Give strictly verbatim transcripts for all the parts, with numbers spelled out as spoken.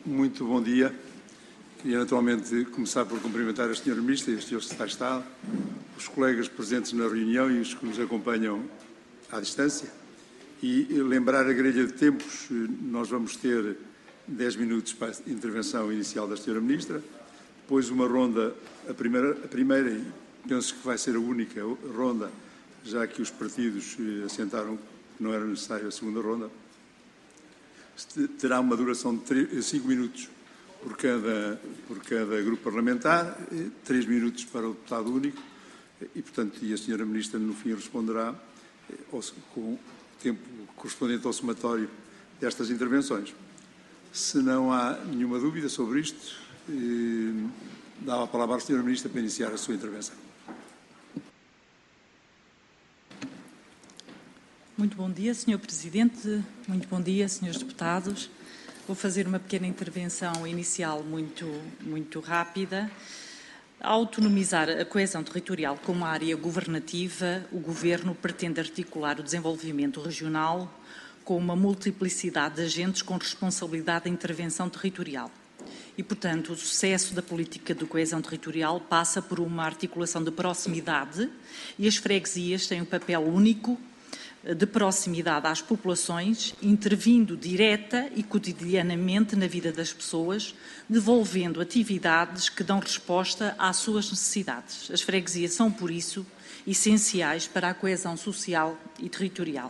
Muito bom dia. Queria naturalmente começar por cumprimentar a senhora Ministra e a senhora Secretário de Estado, os colegas presentes na reunião e os que nos acompanham à distância. E lembrar a grelha de tempos, nós vamos ter dez minutos para a intervenção inicial da senhora Ministra, depois uma ronda, a primeira, a primeira e penso que vai ser a única ronda, já que os partidos assentaram que não era necessário a segunda ronda, terá uma duração de cinco minutos por cada, por cada grupo parlamentar, três minutos para o deputado único e, portanto, e a senhora Ministra no fim responderá com o tempo correspondente ao somatório destas intervenções. Se não há nenhuma dúvida sobre isto, eh, dava a palavra à senhora Ministra para iniciar a sua intervenção. Muito bom dia, senhor Presidente. Muito bom dia, senhores deputados. Vou fazer uma pequena intervenção inicial muito, muito rápida. Ao autonomizar a coesão territorial como área governativa, o Governo pretende articular o desenvolvimento regional com uma multiplicidade de agentes com responsabilidade de intervenção territorial. E, portanto, o sucesso da política de coesão territorial passa por uma articulação de proximidade e as freguesias têm um papel único de proximidade às populações, intervindo direta e cotidianamente na vida das pessoas, devolvendo atividades que dão resposta às suas necessidades. As freguesias são, por isso, essenciais para a coesão social e territorial.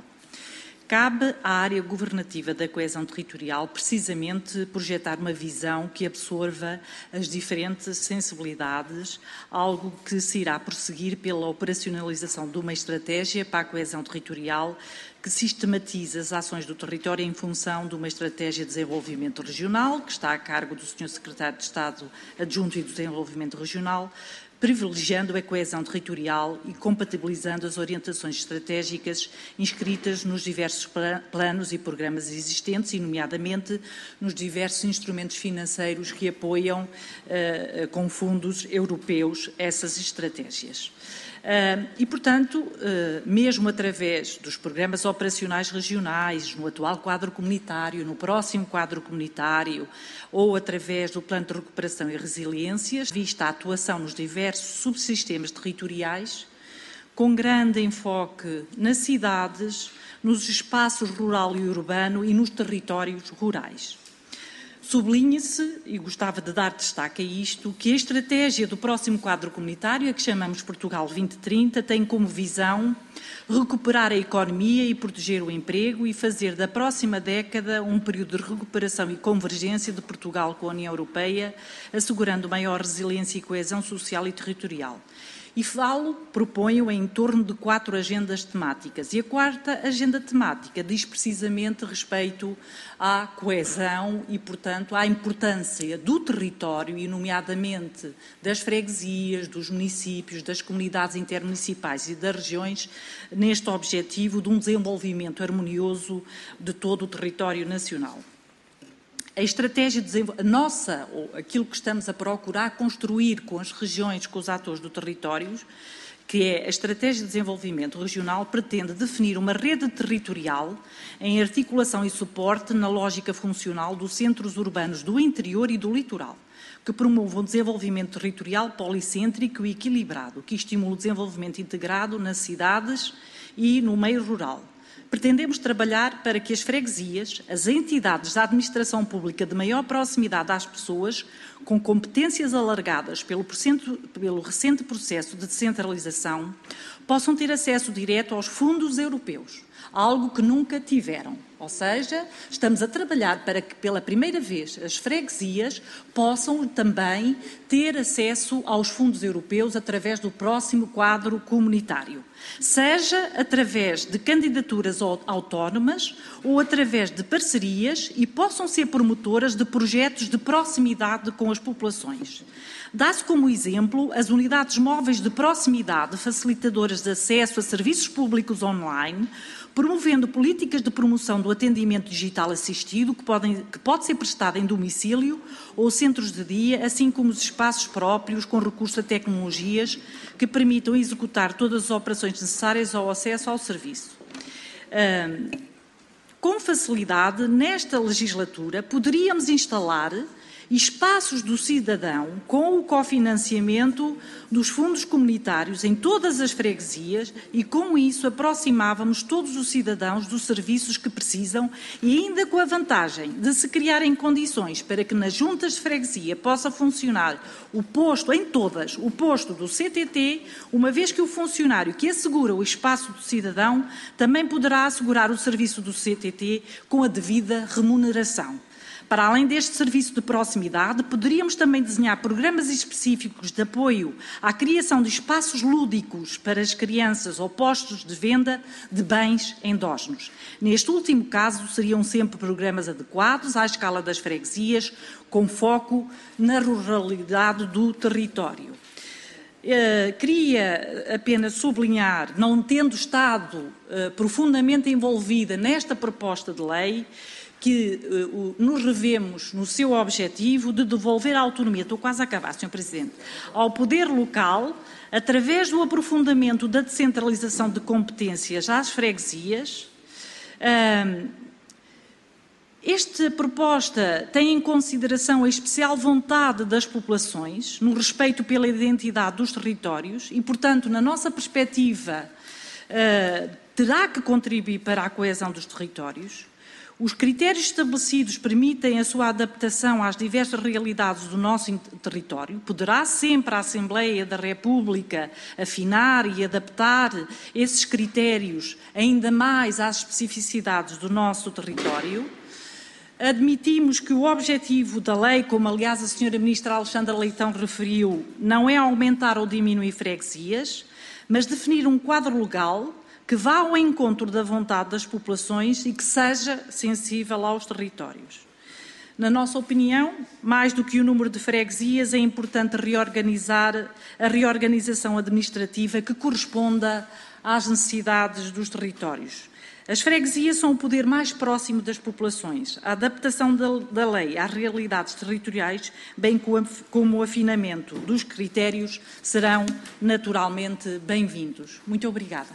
Cabe à área governativa da coesão territorial, precisamente, projetar uma visão que absorva as diferentes sensibilidades, algo que se irá prosseguir pela operacionalização de uma estratégia para a coesão territorial que sistematiza as ações do território em função de uma estratégia de desenvolvimento regional, que está a cargo do senhor Secretário de Estado Adjunto e do Desenvolvimento Regional, privilegiando a coesão territorial e compatibilizando as orientações estratégicas inscritas nos diversos planos e programas existentes, e nomeadamente nos diversos instrumentos financeiros que apoiam uh, com fundos europeus essas estratégias. Uh, e, portanto, uh, mesmo através dos programas operacionais regionais, no atual quadro comunitário, no próximo quadro comunitário, ou através do Plano de Recuperação e Resiliência, vista a atuação nos diversos subsistemas territoriais, com grande enfoque nas cidades, nos espaços rural e urbano e nos territórios rurais. Sublinha-se, e gostava de dar destaque a isto, que a estratégia do próximo quadro comunitário, a que chamamos Portugal vinte trinta, tem como visão recuperar a economia e proteger o emprego e fazer da próxima década um período de recuperação e convergência de Portugal com a União Europeia, assegurando maior resiliência e coesão social e territorial. E falo, proponho, em torno de quatro agendas temáticas. E a quarta agenda temática diz precisamente respeito à coesão e, portanto, à importância do território e, nomeadamente, das freguesias, dos municípios, das comunidades intermunicipais e das regiões, neste objetivo de um desenvolvimento harmonioso de todo o território nacional. A estratégia de a nossa, ou aquilo que estamos a procurar construir com as regiões, com os atores do território, que é a Estratégia de Desenvolvimento Regional, pretende definir uma rede territorial em articulação e suporte na lógica funcional dos centros urbanos do interior e do litoral, que promovam um desenvolvimento territorial policêntrico e equilibrado, que estimula o desenvolvimento integrado nas cidades e no meio rural. Pretendemos trabalhar para que as freguesias, as entidades da administração pública de maior proximidade às pessoas, com competências alargadas pelo, pelo recente processo de descentralização, possam ter acesso direto aos fundos europeus, algo que nunca tiveram. Ou seja, estamos a trabalhar para que, pela primeira vez, as freguesias possam também ter acesso aos fundos europeus através do próximo quadro comunitário, seja através de candidaturas autónomas ou através de parcerias, e possam ser promotoras de projetos de proximidade com as populações. Dá-se como exemplo as unidades móveis de proximidade facilitadoras de acesso a serviços públicos online, promovendo políticas de promoção do atendimento digital assistido, que, podem, que pode ser prestado em domicílio ou centros de dia, assim como os espaços próprios com recurso a tecnologias que permitam executar todas as operações necessárias ao acesso ao serviço. Um, Com facilidade, nesta legislatura, poderíamos instalar espaços do cidadão com o cofinanciamento dos fundos comunitários em todas as freguesias e, com isso, aproximávamos todos os cidadãos dos serviços que precisam e ainda com a vantagem de se criarem condições para que nas juntas de freguesia possa funcionar o posto, em todas, o posto do C T T, uma vez que o funcionário que assegura o espaço do cidadão também poderá assegurar o serviço do C T T com a devida remuneração. Para além deste serviço de proximidade, poderíamos também desenhar programas específicos de apoio à criação de espaços lúdicos para as crianças ou postos de venda de bens endógenos. Neste último caso, seriam sempre programas adequados à escala das freguesias, com foco na ruralidade do território. Uh, queria apenas sublinhar, não tendo estado uh, profundamente envolvida nesta proposta de lei, que uh, nos revemos no seu objetivo de devolver a autonomia, estou quase a acabar, senhor Presidente, ao poder local, através do aprofundamento da descentralização de competências às freguesias. Uh, esta proposta tem em consideração a especial vontade das populações, no respeito pela identidade dos territórios e, portanto, na nossa perspectiva, uh, terá que contribuir para a coesão dos territórios. Os critérios estabelecidos permitem a sua adaptação às diversas realidades do nosso território. Poderá sempre a Assembleia da República afinar e adaptar esses critérios ainda mais às especificidades do nosso território. Admitimos que o objetivo da lei, como aliás a senhora Ministra Alexandra Leitão referiu, não é aumentar ou diminuir freguesias, mas definir um quadro legal que vá ao encontro da vontade das populações e que seja sensível aos territórios. Na nossa opinião, mais do que o número de freguesias, é importante reorganizar a reorganização administrativa que corresponda às necessidades dos territórios. As freguesias são o poder mais próximo das populações. A adaptação da, da lei às realidades territoriais, bem como o afinamento dos critérios, serão naturalmente bem-vindos. Muito obrigada.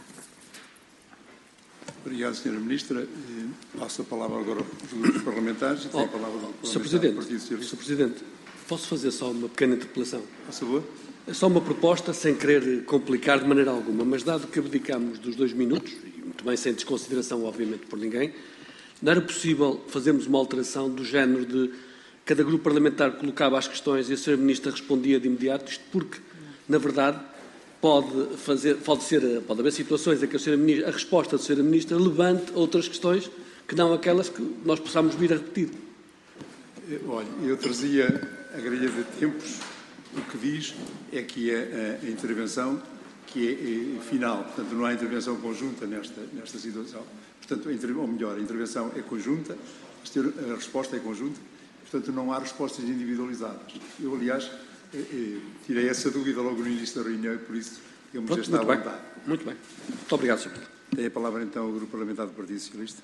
Obrigado, senhora Ministra. Passo a palavra agora aos grupos parlamentares. Tem a palavra do senhor Presidente, senhor Presidente, posso fazer só uma pequena interpelação? Por favor. É só uma proposta, sem querer complicar de maneira alguma, mas dado que abdicamos dos dois minutos, e muito bem sem desconsideração, obviamente, por ninguém, não era possível fazermos uma alteração do género de cada grupo parlamentar colocava as questões e a senhora Ministra respondia de imediato, isto porque, na verdade, Pode, fazer, pode, ser, pode haver situações em que a, senhora Ministra, a resposta da senhora Ministra levante outras questões que não aquelas que nós possamos vir a repetir. Olha, eu trazia a grelha de tempos, o que diz é que é a, a intervenção que é, é final, portanto não há intervenção conjunta nesta, nesta situação. Portanto, a, ou melhor, a intervenção é conjunta, a resposta é conjunta, portanto não há respostas individualizadas. Eu, aliás, tirei essa dúvida logo no início da reunião e, por isso, eu já está à vontade. Muito bem. Muito obrigado, senhor Presidente. Tem a palavra, então, o Grupo Parlamentar do Partido Socialista.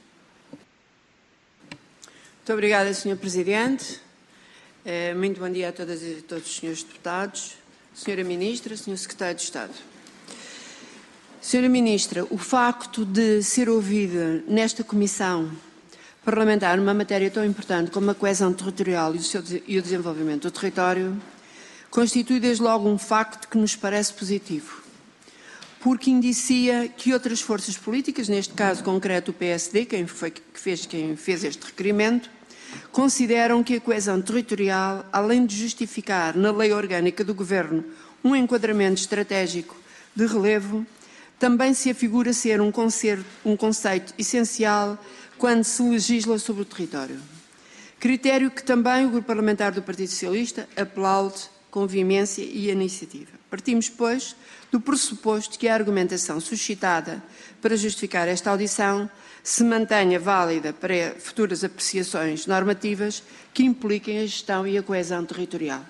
Muito obrigada, senhor Presidente. Muito bom dia a todas e a todos os senhores deputados, senhora Ministra, senhor Secretário de Estado. Senhora Ministra, o facto de ser ouvida nesta comissão parlamentar numa matéria tão importante como a coesão territorial e o, seu, e o desenvolvimento do território constitui desde logo um facto que nos parece positivo, porque indicia que outras forças políticas, neste caso concreto o P S D, quem, foi, que fez, quem fez este requerimento, consideram que a coesão territorial, além de justificar na lei orgânica do Governo um enquadramento estratégico de relevo, também se afigura ser um conceito, um conceito essencial quando se legisla sobre o território. Critério que também o Grupo Parlamentar do Partido Socialista aplaude com veemência e iniciativa. Partimos, pois, do pressuposto que a argumentação suscitada para justificar esta audição se mantenha válida para futuras apreciações normativas que impliquem a gestão e a coesão territorial.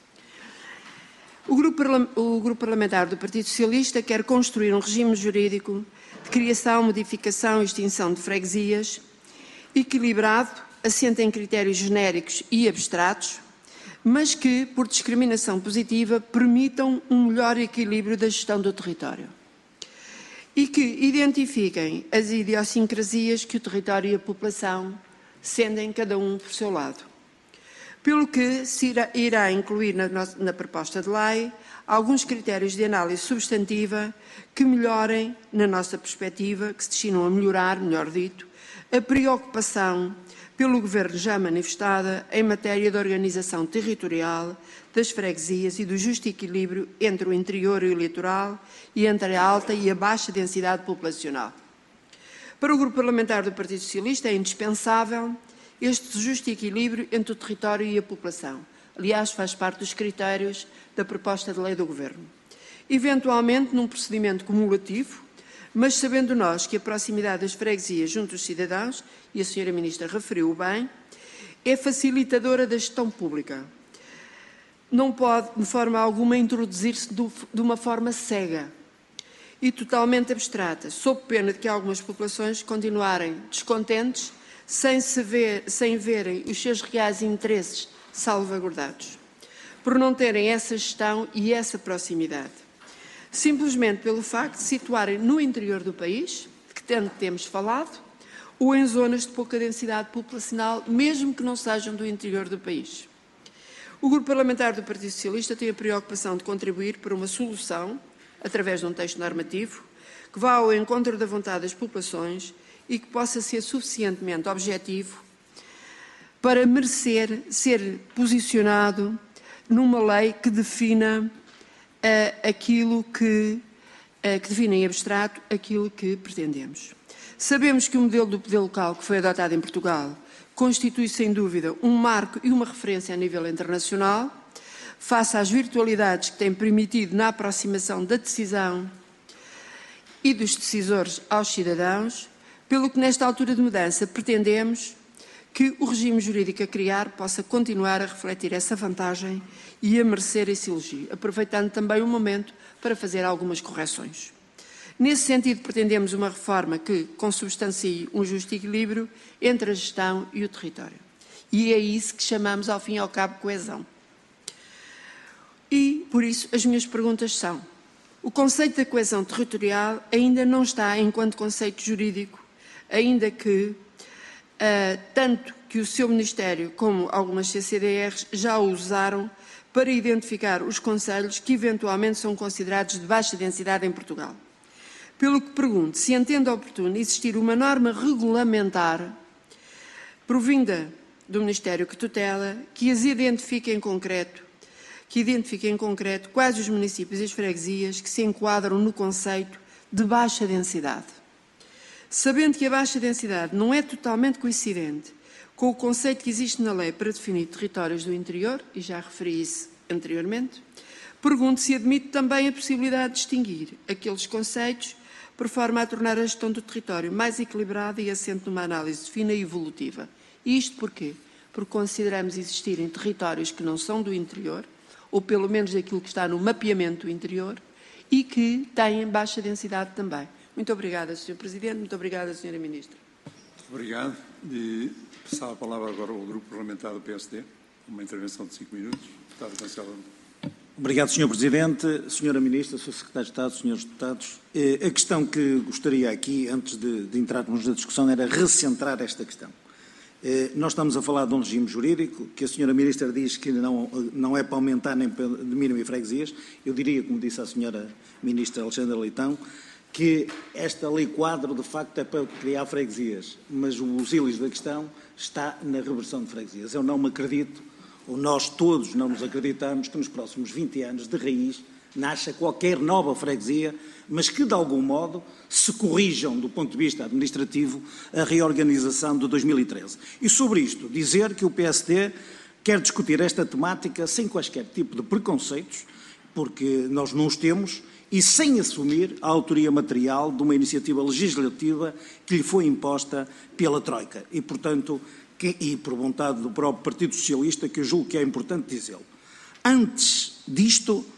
O Grupo, o Grupo Parlamentar do Partido Socialista quer construir um regime jurídico de criação, modificação e extinção de freguesias equilibrado, assente em critérios genéricos e abstratos, mas que, por discriminação positiva, permitam um melhor equilíbrio da gestão do território. e que identifiquem as idiosincrasias que o território e a população sentem cada um por seu lado. Pelo que se irá, irá incluir na, na proposta de lei alguns critérios de análise substantiva que melhorem, na nossa perspectiva, que se destinam a melhorar, melhor dito, a preocupação pelo Governo já manifestada em matéria de organização territorial das freguesias e do justo equilíbrio entre o interior e o litoral e entre a alta e a baixa densidade populacional. Para o Grupo Parlamentar do Partido Socialista é indispensável este justo equilíbrio entre o território e a população. Aliás, faz parte dos critérios da proposta de lei do Governo. Eventualmente, num procedimento cumulativo, mas sabendo nós que a proximidade das freguesias junto aos cidadãos, e a senhora Ministra referiu bem, é facilitadora da gestão pública. Não pode, de forma alguma, introduzir-se de uma forma cega e totalmente abstrata, sob pena de que algumas populações continuarem descontentes sem, se ver, sem verem os seus reais interesses salvaguardados, por não terem essa gestão e essa proximidade. Simplesmente pelo facto de se situarem no interior do país, de que tanto temos falado, ou em zonas de pouca densidade populacional, mesmo que não sejam do interior do país. O Grupo Parlamentar do Partido Socialista tem a preocupação de contribuir para uma solução, através de um texto normativo, que vá ao encontro da vontade das populações e que possa ser suficientemente objetivo para merecer ser posicionado numa lei que defina uh, aquilo que, uh, que defina em abstrato aquilo que pretendemos. Sabemos que o modelo do poder local que foi adotado em Portugal constitui, sem dúvida, um marco e uma referência a nível internacional, face às virtualidades que têm permitido na aproximação da decisão e dos decisores aos cidadãos, pelo que nesta altura de mudança pretendemos que o regime jurídico a criar possa continuar a refletir essa vantagem e a merecer esse elogio, aproveitando também o momento para fazer algumas correções. Nesse sentido, pretendemos uma reforma que consubstancie um justo equilíbrio entre a gestão e o território. E é isso que chamamos, ao fim e ao cabo, coesão. E, por isso, as minhas perguntas são: o conceito da coesão territorial ainda não está enquanto conceito jurídico, ainda que, uh, tanto que o seu Ministério como algumas C C D Rs já o usaram para identificar os concelhos que eventualmente são considerados de baixa densidade em Portugal. Pelo que pergunto se entende oportuno existir uma norma regulamentar provinda do Ministério que tutela, que as identifique em concreto, que identifique em concreto quais os municípios e as freguesias que se enquadram no conceito de baixa densidade. Sabendo que a baixa densidade não é totalmente coincidente com o conceito que existe na lei para definir territórios do interior, e já referi isso anteriormente, pergunto se admite também a possibilidade de distinguir aqueles conceitos por forma a tornar a gestão do território mais equilibrada e assente numa análise fina e evolutiva. E isto porquê? Porque consideramos existirem territórios que não são do interior, ou pelo menos daquilo que está no mapeamento do interior, e que têm baixa densidade também. Muito obrigada, senhor Presidente. Muito obrigada, senhora Ministra. Muito obrigado. E passar a palavra agora ao Grupo Parlamentar do P S D. Uma intervenção de cinco minutos. Deputado Cancela. Obrigado, senhor Presidente, senhora Ministra, senhor Secretário de Estado, senhores deputados. A questão que gostaria aqui, antes de, de entrarmos na discussão, era recentrar esta questão. Nós estamos a falar de um regime jurídico que a senhora Ministra diz que não, não é para aumentar nem para de mínimo e freguesias. Eu diria, como disse a senhora Ministra Alexandra Leitão, que esta lei quadro, de facto, é para criar freguesias, mas o ílis da questão está na reversão de freguesias. Eu não me acredito, ou nós todos não nos acreditamos, que nos próximos vinte anos, de raiz, nasça qualquer nova freguesia, mas que, de algum modo, se corrijam, do ponto de vista administrativo, a reorganização de dois mil e treze. E, sobre isto, dizer que o P S D quer discutir esta temática sem quaisquer tipo de preconceitos, porque nós não os temos, e sem assumir a autoria material de uma iniciativa legislativa que lhe foi imposta pela Troika. E, portanto, que, e por vontade do próprio Partido Socialista, que eu julgo que é importante dizê-lo. Antes disto,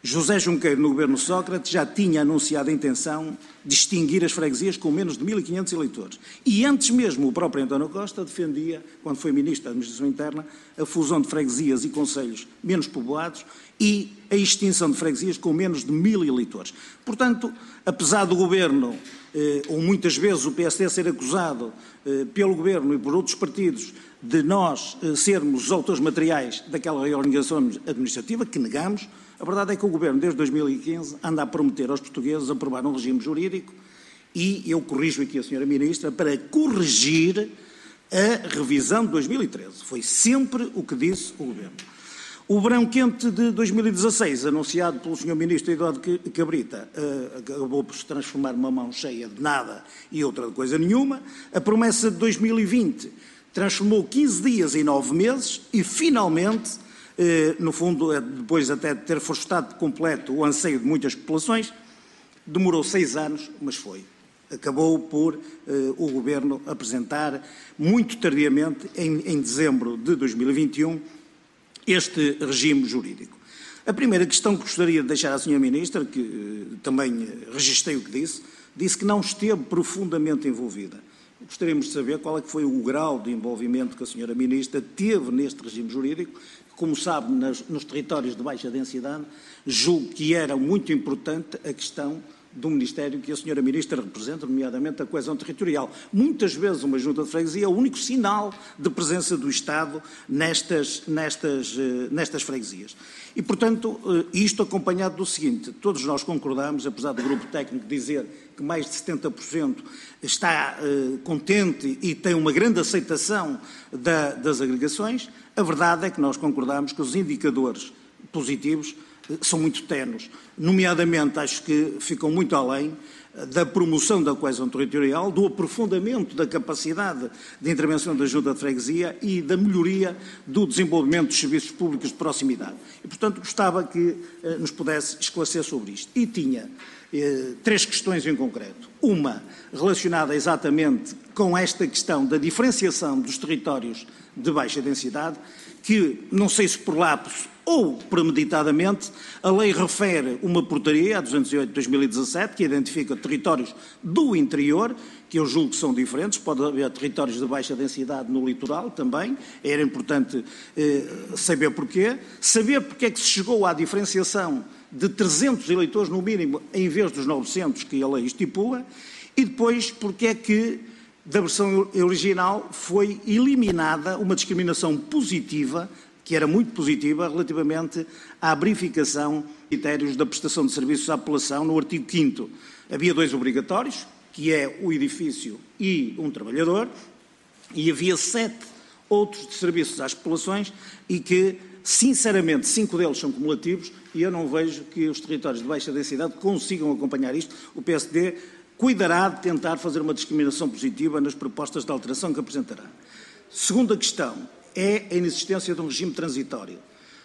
José Junqueiro, no governo Sócrates, já tinha anunciado a intenção de extinguir as freguesias com menos de mil e quinhentos eleitores. E antes mesmo o próprio António Costa defendia, quando foi Ministro da Administração Interna, a fusão de freguesias e concelhos menos povoados e a extinção de freguesias com menos de mil eleitores. Portanto, apesar do Governo, eh, ou muitas vezes o P S D ser acusado eh, pelo Governo e por outros partidos de nós eh, sermos os autores materiais daquela reorganização administrativa, que negamos, a verdade é que o Governo, desde dois mil e quinze, anda a prometer aos portugueses aprovar um regime jurídico e eu corrijo aqui a senhora Ministra para corrigir a revisão de dois mil e treze. Foi sempre o que disse o Governo. O verão quente de dois mil e dezasseis, anunciado pelo senhor Ministro Eduardo Cabrita, acabou por se transformar numa mão cheia de nada e outra de coisa nenhuma. A promessa de dois mil e vinte transformou quinze dias em nove meses e, finalmente, no fundo, depois até de ter frustrado completo o anseio de muitas populações, demorou seis anos, mas foi. Acabou por eh, o Governo apresentar, muito tardiamente, em, em dezembro de dois mil e vinte e um, este regime jurídico. A primeira questão que gostaria de deixar à senhora Ministra, que eh, também registrei o que disse, disse que não esteve profundamente envolvida. Gostaríamos de saber qual é que foi o grau de envolvimento que a senhora Ministra teve neste regime jurídico. Como sabe, nas, nos territórios de baixa densidade, julgo que era muito importante a questão do Ministério que a senhora Ministra representa, nomeadamente a coesão territorial. Muitas vezes uma junta de freguesia é o único sinal de presença do Estado nestas, nestas, nestas freguesias. E, portanto, isto acompanhado do seguinte, todos nós concordamos, apesar do grupo técnico dizer que mais de setenta por cento está uh, contente e tem uma grande aceitação da, das agregações, a verdade é que nós concordamos que os indicadores positivos são muito tenues. Nomeadamente, acho que ficam muito além da promoção da coesão territorial, do aprofundamento da capacidade de intervenção da junta de freguesia e da melhoria do desenvolvimento dos serviços públicos de proximidade. E, portanto, gostava que eh, nos pudesse esclarecer sobre isto. E tinha eh, três questões em concreto. Uma relacionada exatamente com esta questão da diferenciação dos territórios de baixa densidade, que, não sei se por lapso ou premeditadamente, a lei refere uma portaria, a duzentos e oito de dois mil e dezassete, que identifica territórios do interior, que eu julgo que são diferentes, pode haver territórios de baixa densidade no litoral também, era importante eh, saber porquê, saber porque é que se chegou à diferenciação de trezentos eleitores no mínimo, em vez dos novecentos que a lei estipula, e depois porque é que da versão original foi eliminada uma discriminação positiva, que era muito positiva, relativamente à verificação de critérios da prestação de serviços à população no artigo quinto. Havia dois obrigatórios, que é o edifício e um trabalhador, e havia sete outros de serviços às populações e que, sinceramente, cinco deles são cumulativos e eu não vejo que os territórios de baixa densidade consigam acompanhar isto. O P S D cuidará de tentar fazer uma discriminação positiva nas propostas de alteração que apresentará. Segunda questão é a inexistência de um regime transitório.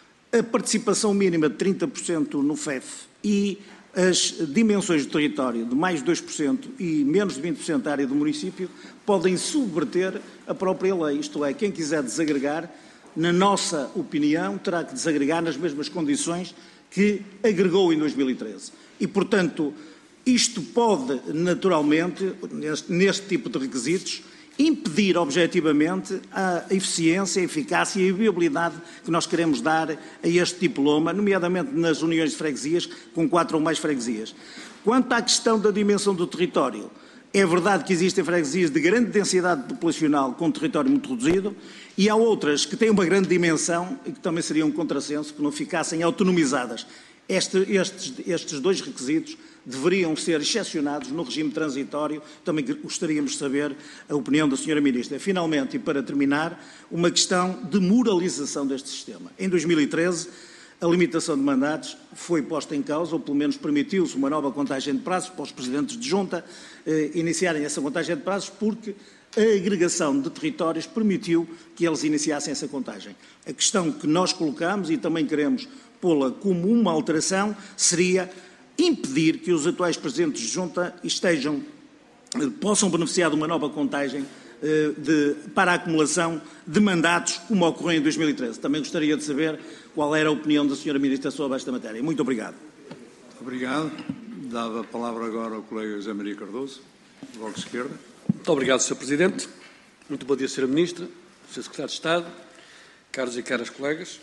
A participação mínima de trinta por cento no F E F e as dimensões do território de mais de dois por cento e menos de vinte por cento da área do município podem subverter a própria lei. Isto é, quem quiser desagregar, na nossa opinião, terá que desagregar nas mesmas condições que agregou em dois mil e treze. E, portanto, isto pode, naturalmente, neste, neste tipo de requisitos, impedir objetivamente a eficiência, a eficácia e a viabilidade que nós queremos dar a este diploma, nomeadamente nas uniões de freguesias com quatro ou mais freguesias. Quanto à questão da dimensão do território, é verdade que existem freguesias de grande densidade populacional com território muito reduzido e há outras que têm uma grande dimensão e que também seria um contrassenso que não ficassem autonomizadas. Este, estes, estes dois requisitos deveriam ser excepcionados no regime transitório. Também gostaríamos de saber a opinião da senhora Ministra. Finalmente, e para terminar, uma questão de moralização deste sistema. Em dois mil e treze, a limitação de mandatos foi posta em causa, ou pelo menos permitiu-se uma nova contagem de prazos para os presidentes de junta eh, iniciarem essa contagem de prazos, porque a agregação de territórios permitiu que eles iniciassem essa contagem. A questão que nós colocamos, e também queremos pô-la como uma alteração, seria impedir que os atuais presidentes de junta estejam, possam beneficiar de uma nova contagem de, para a acumulação de mandatos, como ocorreu em dois mil e treze. Também gostaria de saber qual era a opinião da senhora Ministra sobre esta matéria. Muito obrigado. Obrigado. Dava a palavra agora ao colega José Maria Cardoso, do Bloco de Esquerda. Muito obrigado, senhor Presidente. Muito bom dia, senhora Ministra, senhor Secretário de Estado, caros e caras colegas.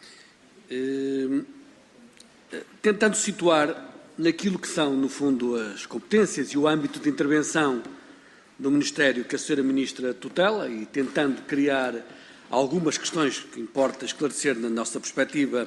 Eh, tentando situar naquilo que são, no fundo, as competências e o âmbito de intervenção do Ministério que a senhora Ministra tutela e tentando criar algumas questões que importa esclarecer na nossa perspectiva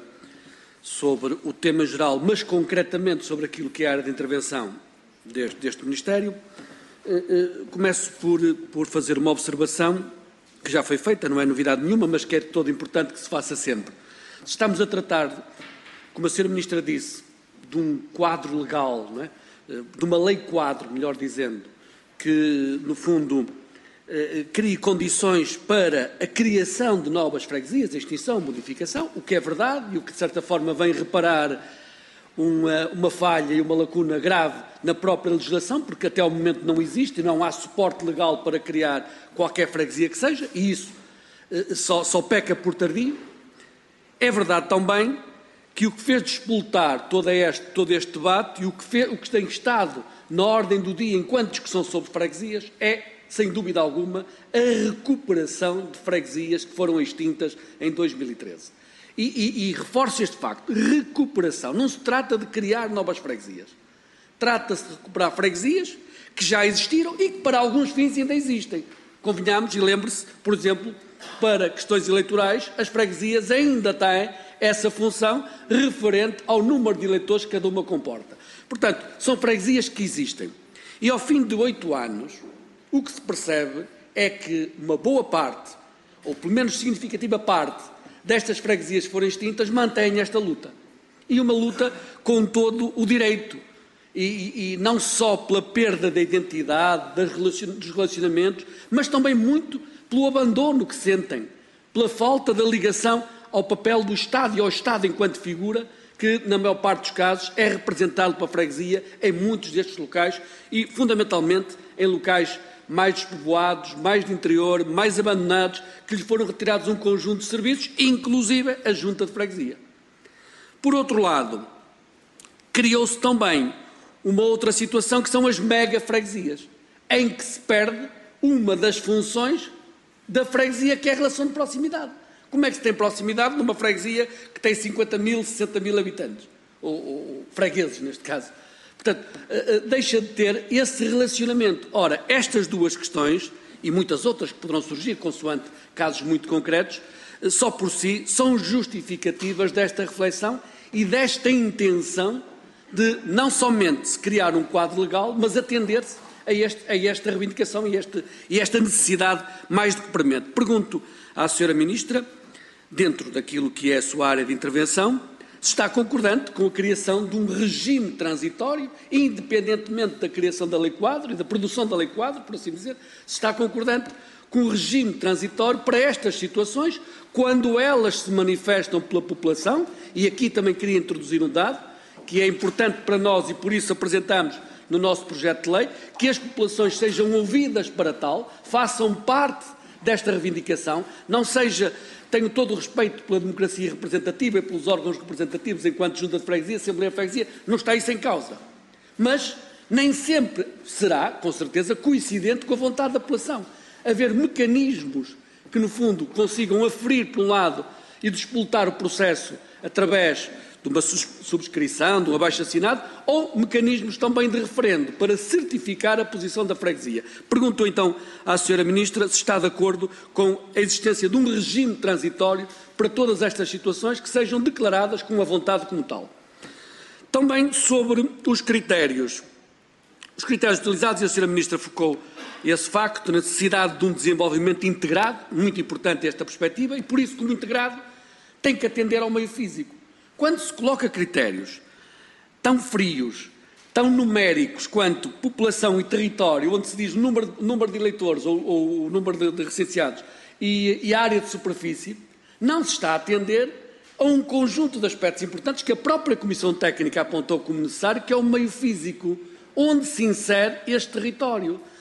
sobre o tema geral, mas concretamente sobre aquilo que é a área de intervenção deste, deste Ministério, eh, eh, começo por, por fazer uma observação que já foi feita, não é novidade nenhuma, mas que é de todo importante que se faça sempre. Estamos a tratar, como a senhora Ministra disse, de um quadro legal, não é? De uma lei-quadro, melhor dizendo, que, no fundo, eh, crie condições para a criação de novas freguesias, extinção, modificação, o que é verdade e o que, de certa forma, vem reparar uma, uma falha e uma lacuna grave na própria legislação, porque até ao momento não existe e não há suporte legal para criar qualquer freguesia que seja, e isso eh, só, só peca por tardio. É verdade também que o que fez despoltar todo este, todo este debate e o que, fez, o que tem estado na ordem do dia enquanto discussão sobre freguesias é, sem dúvida alguma, a recuperação de freguesias que foram extintas em dois mil e treze. E, e, e reforço este facto, recuperação. Não se trata de criar novas freguesias. Trata-se de recuperar freguesias que já existiram e que para alguns fins ainda existem. Convenhamos, e lembre-se, por exemplo, para questões eleitorais, as freguesias ainda têm essa função referente ao número de eleitores que cada uma comporta. Portanto, são freguesias que existem. E ao fim de oito anos, o que se percebe é que uma boa parte, ou pelo menos significativa parte, destas freguesias que foram extintas mantém esta luta. E uma luta com todo o direito. E, e, e não só pela perda da identidade, dos relacionamentos, mas também muito pelo abandono que sentem, pela falta da ligação ao papel do Estado e ao Estado enquanto figura, que, na maior parte dos casos, é representado pela freguesia em muitos destes locais e, fundamentalmente, em locais mais despovoados, mais de interior, mais abandonados, que lhes foram retirados um conjunto de serviços, inclusive a junta de freguesia. Por outro lado, criou-se também uma outra situação que são as mega-freguesias, em que se perde uma das funções da freguesia, que é a relação de proximidade. Como é que se tem proximidade numa freguesia que tem cinquenta mil, sessenta mil habitantes? Ou, ou fregueses, neste caso. Portanto, deixa de ter esse relacionamento. Ora, estas duas questões, e muitas outras que poderão surgir, consoante casos muito concretos, só por si são justificativas desta reflexão e desta intenção de não somente se criar um quadro legal, mas atender-se a, este, a esta reivindicação e, este, e esta necessidade mais do que premente. Pergunto à senhora Ministra, dentro daquilo que é a sua área de intervenção, se está concordante com a criação de um regime transitório, independentemente da criação da Lei-Quadro e da produção da Lei-Quadro, por assim dizer, se está concordante com o regime transitório para estas situações, quando elas se manifestam pela população, e aqui também queria introduzir um dado, que é importante para nós e por isso apresentamos no nosso projeto de lei, que as populações sejam ouvidas para tal, façam parte desta reivindicação, não seja, tenho todo o respeito pela democracia representativa e pelos órgãos representativos enquanto junta de freguesia, assembleia de freguesia, não está isso em causa. Mas nem sempre será, com certeza, coincidente com a vontade da população. Haver mecanismos que, no fundo, consigam aferir, por um lado, e despoltar o processo através de uma subscrição, de um abaixo-assinado, ou mecanismos também de referendo para certificar a posição da freguesia. Pergunto então à senhora Ministra se está de acordo com a existência de um regime transitório para todas estas situações que sejam declaradas com a vontade como tal. Também sobre os critérios. Os critérios utilizados, e a senhora Ministra focou esse facto, a necessidade de um desenvolvimento integrado, muito importante esta perspectiva, e por isso, como integrado, tem que atender ao meio físico. Quando se coloca critérios tão frios, tão numéricos quanto população e território, onde se diz o número, número de eleitores ou, ou o número de, de recenseados e, e a área de superfície, não se está a atender a um conjunto de aspectos importantes que a própria Comissão Técnica apontou como necessário, que é o meio físico, onde se insere este território.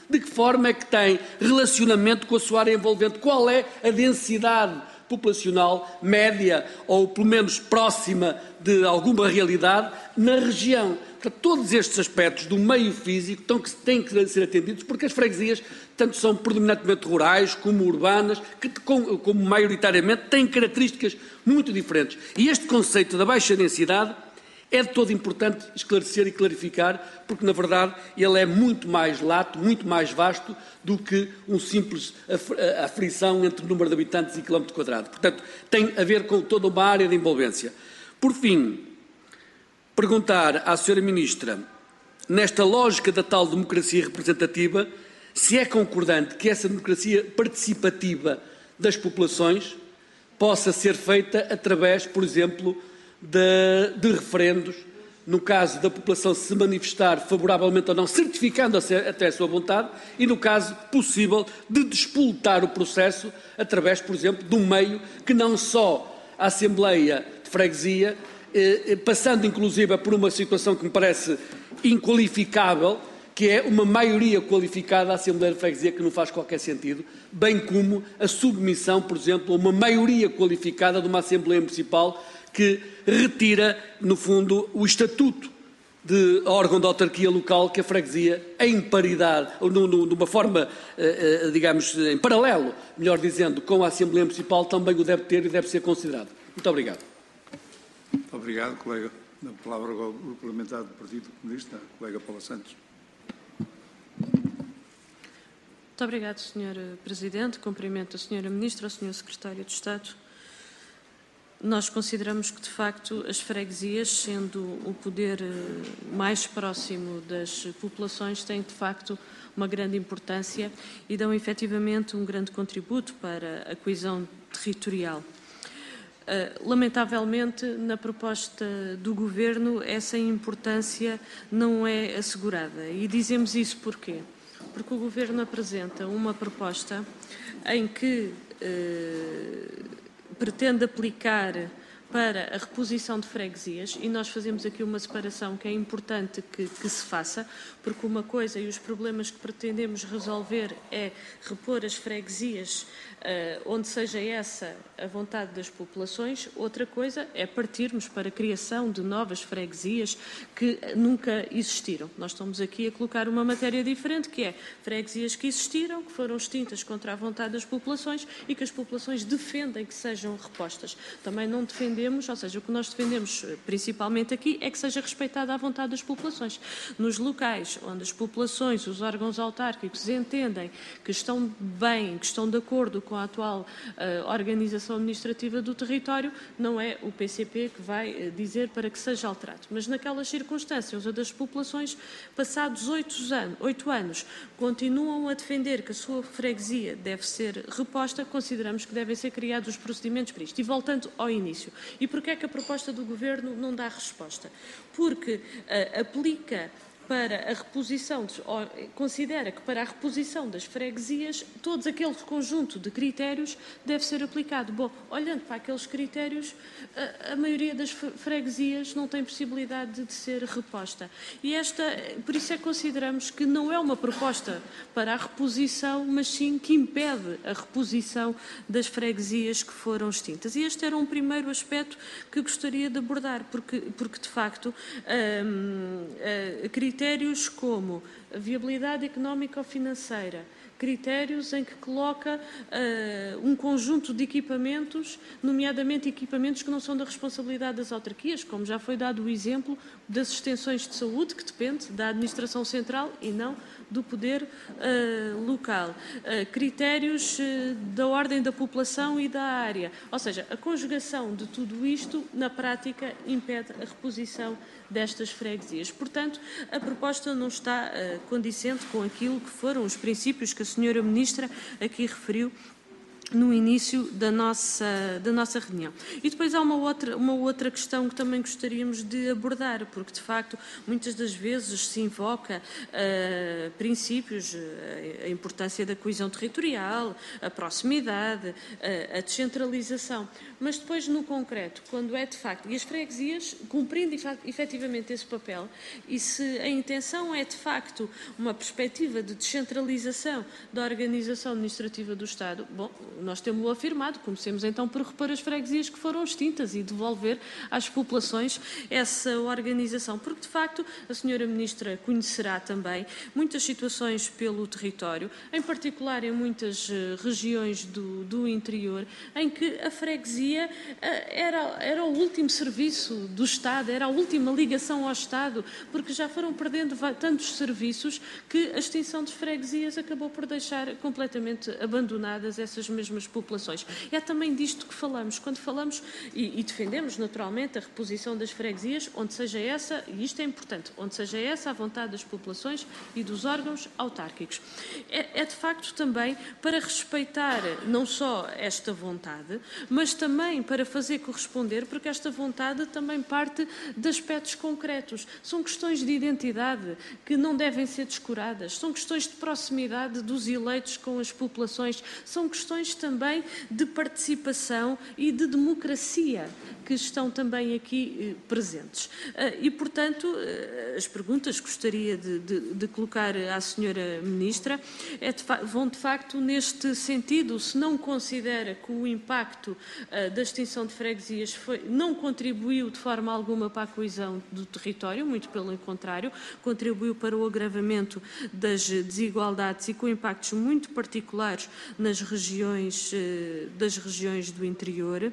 De que forma é que tem relacionamento com a sua área envolvente? Qual é a densidade populacional média ou pelo menos próxima de alguma realidade na região? Portanto, todos estes aspectos do meio físico têm que ser atendidos, porque as freguesias tanto são predominantemente rurais como urbanas, que como, como maioritariamente têm características muito diferentes. E este conceito da baixa densidade é de todo importante esclarecer e clarificar, porque, na verdade, ele é muito mais lato, muito mais vasto do que um simples aflição entre o número de habitantes e quilómetro quadrado. Portanto, tem a ver com toda uma área de envolvência. Por fim, perguntar à senhora Ministra, nesta lógica da tal democracia representativa, se é concordante que essa democracia participativa das populações possa ser feita através, por exemplo, De, de referendos, no caso da população se manifestar favoravelmente ou não, certificando até a sua vontade, e no caso possível de despoltar o processo através, por exemplo, de um meio que não só a Assembleia de Freguesia, eh, passando inclusive por uma situação que me parece inqualificável, que é uma maioria qualificada da Assembleia de Freguesia, que não faz qualquer sentido, bem como a submissão, por exemplo, a uma maioria qualificada de uma Assembleia Municipal que retira, no fundo, o estatuto de órgão de autarquia local que a freguesia, em paridade, ou de uma forma, digamos, em paralelo, melhor dizendo, com a Assembleia Municipal, também o deve ter e deve ser considerado. Muito obrigado. Muito obrigado, colega. A palavra ao Grupo Parlamentar do Partido Comunista, colega Paula Santos. Muito obrigado, senhor Presidente. Cumprimento a senhora Ministra, ao senhor Secretário de Estado. Nós consideramos que, de facto, as freguesias, sendo o poder mais próximo das populações, têm, de facto, uma grande importância e dão, efetivamente, um grande contributo para a coesão territorial. Lamentavelmente, na proposta do Governo, essa importância não é assegurada. E dizemos isso porquê? Porque o Governo apresenta uma proposta em que eh, pretende aplicar para a reposição de freguesias, e nós fazemos aqui uma separação que é importante que, que se faça, porque uma coisa e os problemas que pretendemos resolver é repor as freguesias uh, onde seja essa a vontade das populações, outra coisa é partirmos para a criação de novas freguesias que nunca existiram. Nós estamos aqui a colocar uma matéria diferente, que é freguesias que existiram, que foram extintas contra a vontade das populações e que as populações defendem que sejam repostas. Também não defendemos, ou seja, o que nós defendemos principalmente aqui é que seja respeitada a vontade das populações. Nos locais onde as populações, os órgãos autárquicos entendem que estão bem, que estão de acordo com a atual uh, organização administrativa do território, não é o P C P que vai uh, dizer para que seja alterado. Mas naquelas circunstâncias onde as populações, passados oito anos, oito anos, continuam a defender que a sua freguesia deve ser reposta, consideramos que devem ser criados os procedimentos para isto. E voltando ao início, e porquê é que a proposta do Governo não dá resposta? Porque uh, aplica para a reposição, ou considera que para a reposição das freguesias, todos aquele conjunto de critérios deve ser aplicado. Bom, olhando para aqueles critérios, a, a maioria das freguesias não tem possibilidade de ser reposta. E esta, por isso é que consideramos que não é uma proposta para a reposição, mas sim que impede a reposição das freguesias que foram extintas. E este era um primeiro aspecto que gostaria de abordar, porque, porque de facto, hum, a, a critérios como a viabilidade económica ou financeira, critérios em que coloca uh, um conjunto de equipamentos, nomeadamente equipamentos que não são da responsabilidade das autarquias, como já foi dado o exemplo das extensões de saúde, que depende da administração central e não do poder uh, local. Uh, critérios uh, da ordem da população e da área. Ou seja, a conjugação de tudo isto, na prática, impede a reposição destas freguesias. Portanto, a proposta não está uh, condicente com aquilo que foram os princípios que a senhora Ministra aqui referiu no início da nossa, da nossa reunião. E depois há uma outra, uma outra questão que também gostaríamos de abordar, porque de facto muitas das vezes se invoca uh, princípios, uh, a importância da coesão territorial, a proximidade, uh, a descentralização, mas depois no concreto, quando é de facto, e as freguesias cumprindo efetivamente esse papel, e se a intenção é de facto uma perspectiva de descentralização da organização administrativa do Estado, bom, nós temos-o afirmado, comecemos então por repor as freguesias que foram extintas e devolver às populações essa organização, porque de facto a senhora Ministra conhecerá também muitas situações pelo território, em particular em muitas uh, regiões do, do interior, em que a freguesia uh, era, era o último serviço do Estado, era a última ligação ao Estado, porque já foram perdendo tantos serviços que a extinção de freguesias acabou por deixar completamente abandonadas essas mesmas populações. É também disto que falamos, quando falamos e, e defendemos naturalmente a reposição das freguesias, onde seja essa, e isto é importante, onde seja essa a vontade das populações e dos órgãos autárquicos. É, é de facto também para respeitar não só esta vontade, mas também para fazer corresponder, porque esta vontade também parte de aspectos concretos. São questões de identidade que não devem ser descuradas, são questões de proximidade dos eleitos com as populações, são questões também de participação e de democracia que estão também aqui eh, presentes. Uh, e, portanto, uh, as perguntas que gostaria de, de, de colocar à senhora Ministra é de vão, de facto, neste sentido, se não considera que o impacto uh, da extinção de freguesias foi, não contribuiu de forma alguma para a coesão do território, muito pelo contrário, contribuiu para o agravamento das desigualdades e com impactos muito particulares nas regiões das regiões do interior.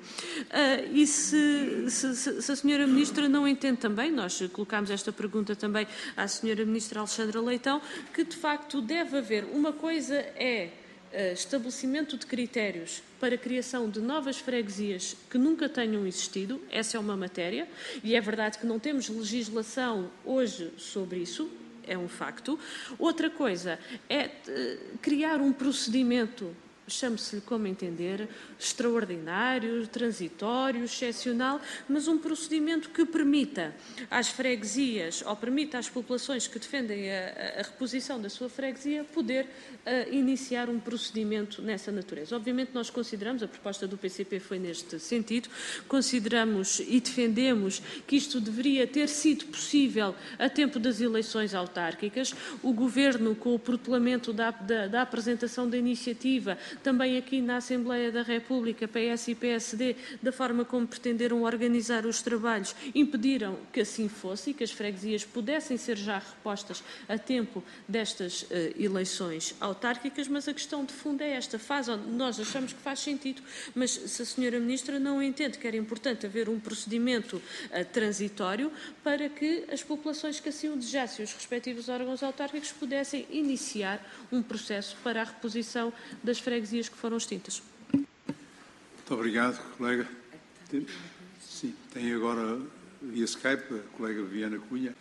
E se, se, se a senhora Ministra não entende também, nós colocámos esta pergunta também à senhora Ministra Alexandra Leitão, que de facto deve haver, uma coisa é estabelecimento de critérios para a criação de novas freguesias que nunca tenham existido, essa é uma matéria, e é verdade que não temos legislação hoje sobre isso, é um facto. Outra coisa é criar um procedimento, chame-se-lhe como entender, extraordinário, transitório, excepcional, mas um procedimento que permita às freguesias, ou permita às populações que defendem a, a reposição da sua freguesia, poder uh, iniciar um procedimento nessa natureza. Obviamente nós consideramos, a proposta do P C P foi neste sentido, consideramos e defendemos que isto deveria ter sido possível a tempo das eleições autárquicas. O Governo, com o protelamento da, da, da apresentação da iniciativa, também aqui na Assembleia da República, P S e P S D, da forma como pretenderam organizar os trabalhos, impediram que assim fosse e que as freguesias pudessem ser já repostas a tempo destas uh, eleições autárquicas, mas a questão de fundo é esta, faz, nós achamos que faz sentido, mas se a senhora Ministra não entende que era importante haver um procedimento uh, transitório para que as populações que assim o desejassem, os respectivos órgãos autárquicos, pudessem iniciar um processo para a reposição das freguesias que foram extintas. Muito obrigado, colega. Sim, tem agora via Skype a colega Viana Cunha.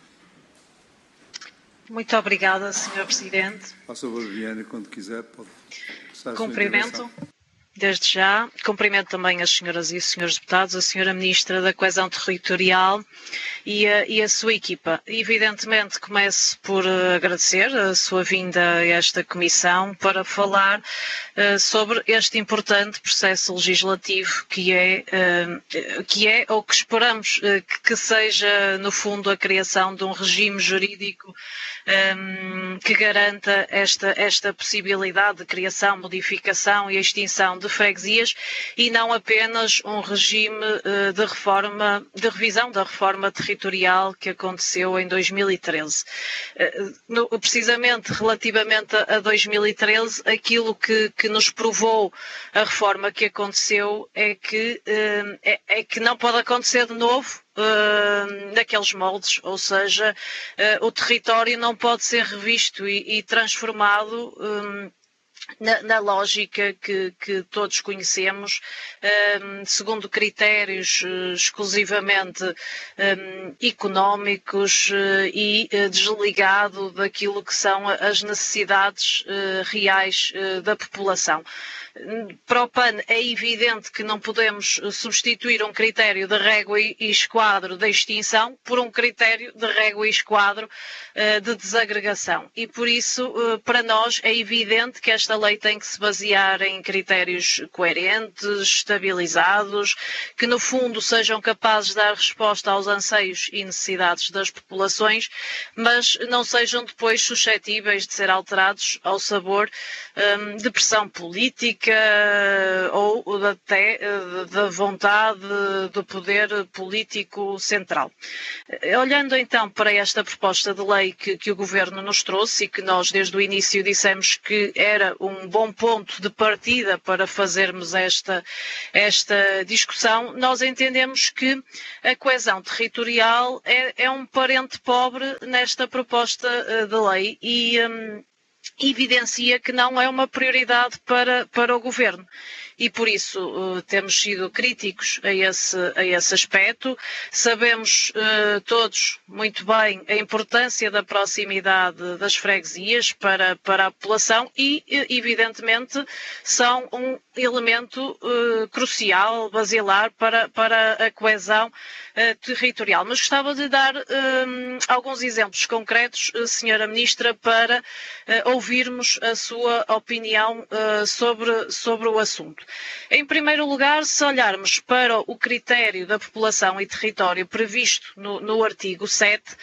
Muito obrigada, senhor Presidente. Faça favor, Viana, quando quiser, pode começar a Cumprimento, desde já, cumprimento também as senhoras e os senhores deputados, a senhora Ministra da Coesão Territorial e a, e a sua equipa. Evidentemente, começo por agradecer a sua vinda a esta comissão para falar uh, sobre este importante processo legislativo que é, uh, que é ou que esperamos uh, que, que seja, no fundo, a criação de um regime jurídico um, que garanta esta, esta possibilidade de criação, modificação e extinção de freguesias e não apenas um regime uh, de reforma, de revisão da reforma territorial que aconteceu em dois mil e treze. Uh, no, precisamente relativamente a, a dois mil e treze, aquilo que, que nos provou a reforma que aconteceu é que, uh, é, é que não pode acontecer de novo Uh, naqueles moldes, ou seja, uh, o território não pode ser revisto e, e transformado um, Na, na lógica que, que todos conhecemos, um, segundo critérios uh, exclusivamente um, económicos uh, e uh, desligado daquilo que são as necessidades uh, reais uh, da população. Para o P A N é evidente que não podemos substituir um critério de régua e esquadro da extinção por um critério de régua e esquadro uh, de desagregação. E por isso, uh, para nós, é evidente que esta lei tem que se basear em critérios coerentes, estabilizados, que no fundo sejam capazes de dar resposta aos anseios e necessidades das populações, mas não sejam depois suscetíveis de ser alterados ao sabor um, de pressão política ou até da vontade do poder político central. Olhando então para esta proposta de lei que, que o Governo nos trouxe e que nós desde o início dissemos que era um bom ponto de partida para fazermos esta, esta discussão, nós entendemos que a coesão territorial é, é um parente pobre nesta proposta de lei e um, evidencia que não é uma prioridade para, para o Governo. E por isso uh, temos sido críticos a esse, a esse aspecto. Sabemos uh, todos muito bem a importância da proximidade das freguesias para, para a população e, evidentemente, são um elemento uh, crucial, basilar para, para a coesão uh, territorial. Mas gostava de dar uh, alguns exemplos concretos, uh, senhora Ministra, para uh, ouvirmos a sua opinião uh, sobre, sobre o assunto. Em primeiro lugar, se olharmos para o critério da população e território previsto no, no artigo sete,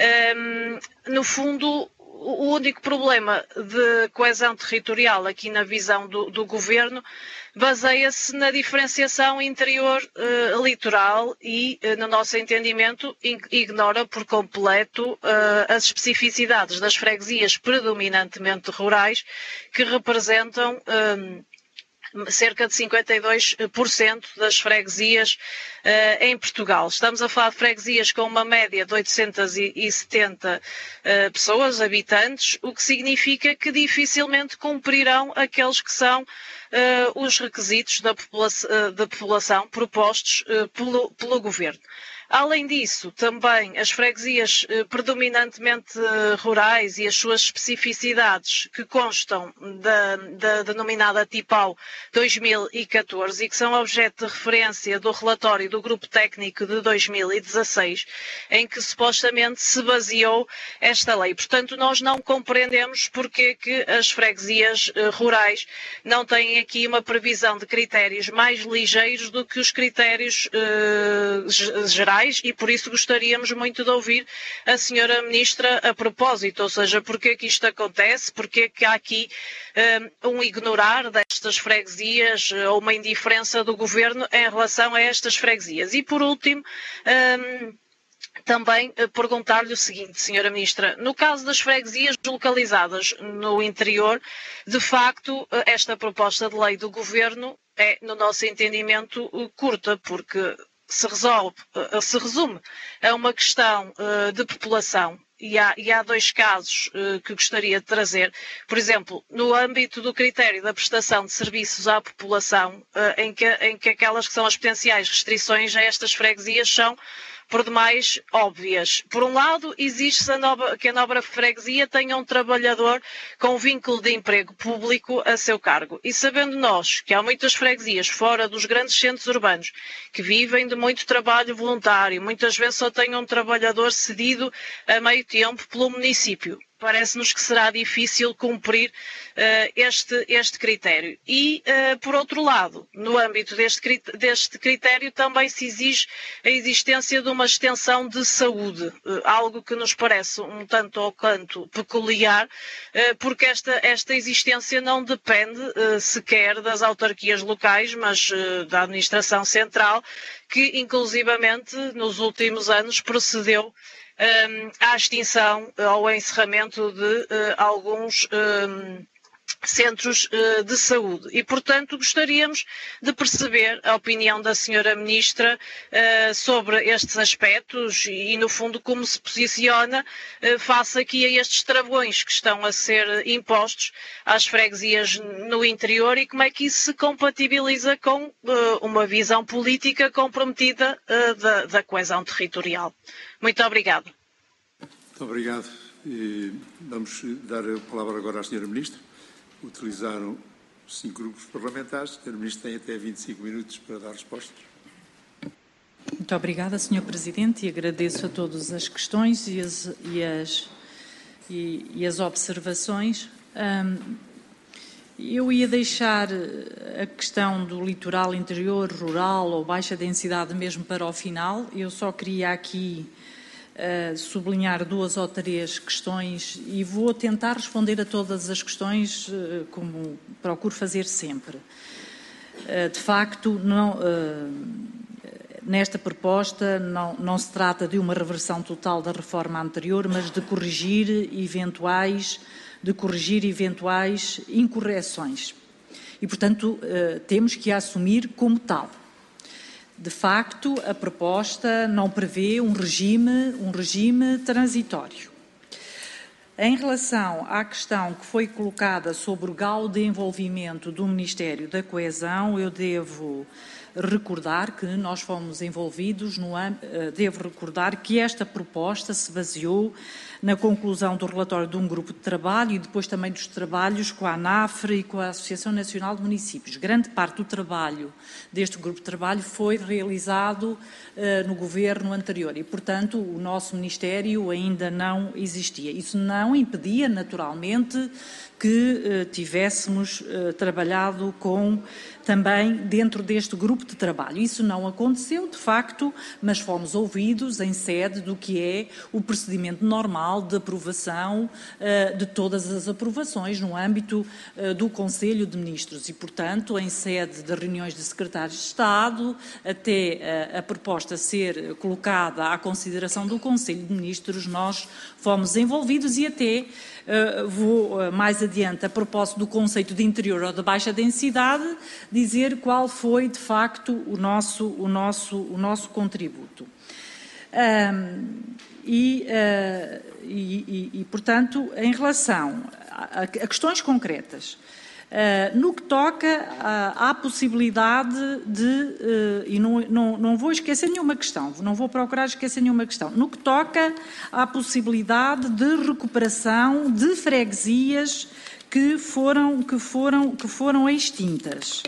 um, no fundo, o único problema de coesão territorial aqui na visão do, do Governo baseia-se na diferenciação interior-litoral uh, e, uh, no nosso entendimento, ignora por completo uh, as especificidades das freguesias predominantemente rurais que representam um, cerca de cinquenta e dois por cento das freguesias uh, em Portugal. Estamos a falar de freguesias com uma média de oitocentas e setenta uh, pessoas, habitantes, o que significa que dificilmente cumprirão aqueles que são uh, os requisitos da população, uh, da população propostos uh, pelo, pelo Governo. Além disso, também as freguesias eh, predominantemente eh, rurais e as suas especificidades que constam da, da denominada TIPAU dois mil e catorze e que são objeto de referência do relatório do Grupo Técnico de dois mil e dezasseis, em que supostamente se baseou esta lei. Portanto, nós não compreendemos porque que as freguesias eh, rurais não têm aqui uma previsão de critérios mais ligeiros do que os critérios eh, gerais. E por isso gostaríamos muito de ouvir a senhora Ministra a propósito, ou seja, porque é que isto acontece, porque é que há aqui um, um ignorar destas freguesias ou uma indiferença do Governo em relação a estas freguesias. E por último, um, também perguntar-lhe o seguinte, senhora Ministra, no caso das freguesias localizadas no interior, de facto, esta proposta de lei do Governo é, no nosso entendimento, curta, porque se resolve, se resume a uma questão uh, de população e há, e há dois casos uh, que gostaria de trazer. Por exemplo, no âmbito do critério da prestação de serviços à população, uh, em, que, em que aquelas que são as potenciais restrições a estas freguesias são por demais óbvias. Por um lado, exige-se a nova, que a nova freguesia tenha um trabalhador com vínculo de emprego público a seu cargo. E sabendo nós que há muitas freguesias fora dos grandes centros urbanos que vivem de muito trabalho voluntário, muitas vezes só têm um trabalhador cedido a meio tempo pelo município. Parece-nos que será difícil cumprir uh, este, este critério. E, uh, por outro lado, no âmbito deste, deste critério também se exige a existência de uma extensão de saúde, uh, algo que nos parece um tanto ou quanto peculiar, uh, porque esta, esta existência não depende uh, sequer das autarquias locais, mas uh, da administração central, que inclusivamente nos últimos anos procedeu Um, à extinção ou ao encerramento de uh, alguns um, centros uh, de saúde. E, portanto, gostaríamos de perceber a opinião da senhora Ministra uh, sobre estes aspectos e, no fundo, como se posiciona uh, face aqui a estes travões que estão a ser impostos às freguesias no interior e como é que isso se compatibiliza com uh, uma visão política comprometida uh, da, da coesão territorial. Muito obrigado. Muito obrigado. E vamos dar a palavra agora à senhora Ministra. Utilizaram cinco grupos parlamentares. O senhor Ministro tem até vinte e cinco minutos para dar respostas. Muito obrigada, senhor Presidente, e agradeço a todos as questões e as, e as, e, e as observações. Um, eu ia deixar a questão do litoral interior, rural ou baixa densidade mesmo para o final. Eu só queria aqui Uh, sublinhar duas ou três questões e vou tentar responder a todas as questões uh, como procuro fazer sempre. Uh, de facto, não, uh, nesta proposta não, não se trata de uma reversão total da reforma anterior, mas de corrigir eventuais, de corrigir eventuais incorreções. E, portanto, uh, temos que a assumir como tal. De facto, a proposta não prevê um regime, um regime transitório. Em relação à questão que foi colocada sobre o grau de envolvimento do Ministério da Coesão, eu devo recordar que nós fomos envolvidos, no, devo recordar que esta proposta se baseou na conclusão do relatório de um grupo de trabalho e depois também dos trabalhos com a ANAFRE e com a Associação Nacional de Municípios. Grande parte do trabalho deste grupo de trabalho foi realizado uh, no governo anterior e, portanto, o nosso Ministério ainda não existia. Isso não impedia, naturalmente, que uh, tivéssemos uh, trabalhado com também dentro deste grupo de trabalho. Isso não aconteceu, de facto, mas fomos ouvidos em sede do que é o procedimento normal de aprovação uh, de todas as aprovações no âmbito uh, do Conselho de Ministros e, portanto, em sede de reuniões de secretários de Estado, até uh, a proposta ser colocada à consideração do Conselho de Ministros, nós fomos envolvidos e até uh, vou uh, mais adiante, a propósito do conceito de interior ou de baixa densidade, dizer qual foi, de facto, o nosso, o nosso, o nosso contributo. Um, e, uh, e, e, e, portanto, em relação a, a questões concretas, uh, no que toca à, à possibilidade de, uh, e não, não, não vou esquecer nenhuma questão, não vou procurar esquecer nenhuma questão, no que toca à possibilidade de recuperação de freguesias que foram, que foram, que foram extintas.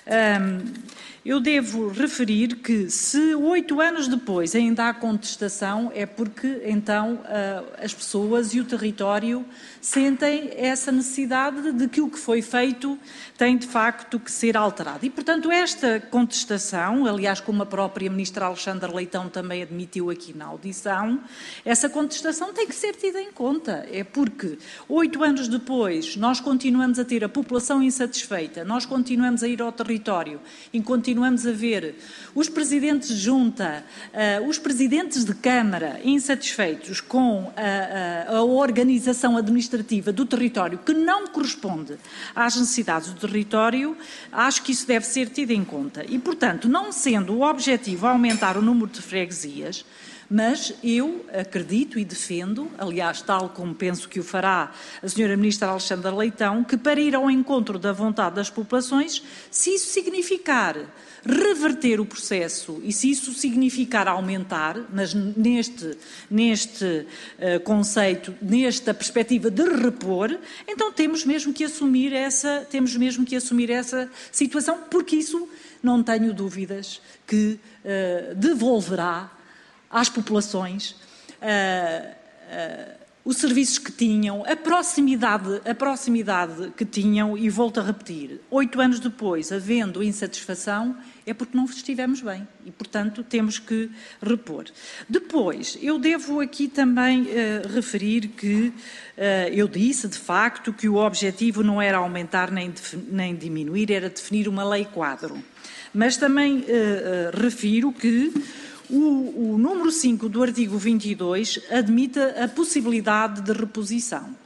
Um, eu devo referir que se oito anos depois ainda há contestação é porque então uh, as pessoas e o território sentem essa necessidade de que o que foi feito tem de facto que ser alterado. E, portanto, esta contestação, aliás, como a própria Ministra Alexandra Leitão também admitiu aqui na audição, essa contestação tem que ser tida em conta. É porque oito anos depois nós continuamos a ter a população insatisfeita, nós continuamos a ir ao território e continuamos a ver os presidentes de junta, uh, os presidentes de Câmara insatisfeitos com a, a, a organização administrativa do território que não corresponde às necessidades do território, acho que isso deve ser tido em conta. E, portanto, não sendo o objetivo aumentar o número de freguesias, mas eu acredito e defendo, aliás, tal como penso que o fará a senhora Ministra Alexandra Leitão, que para ir ao encontro da vontade das populações, se isso significar reverter o processo e se isso significar aumentar, mas neste, neste uh, conceito, nesta perspectiva de repor, então temos mesmo que assumir essa, temos mesmo que assumir essa situação, porque isso, não tenho dúvidas, que uh, devolverá às populações uh, uh, os serviços que tinham, a proximidade, a proximidade que tinham, e volto a repetir, oito anos depois, havendo insatisfação, é porque não estivemos bem e, portanto, temos que repor. Depois, eu devo aqui também uh, referir que uh, eu disse, de facto, que o objetivo não era aumentar nem, nem diminuir, era definir uma lei quadro. Mas também uh, uh, refiro que O, o número cinco do artigo vinte e dois admite a possibilidade de reposição.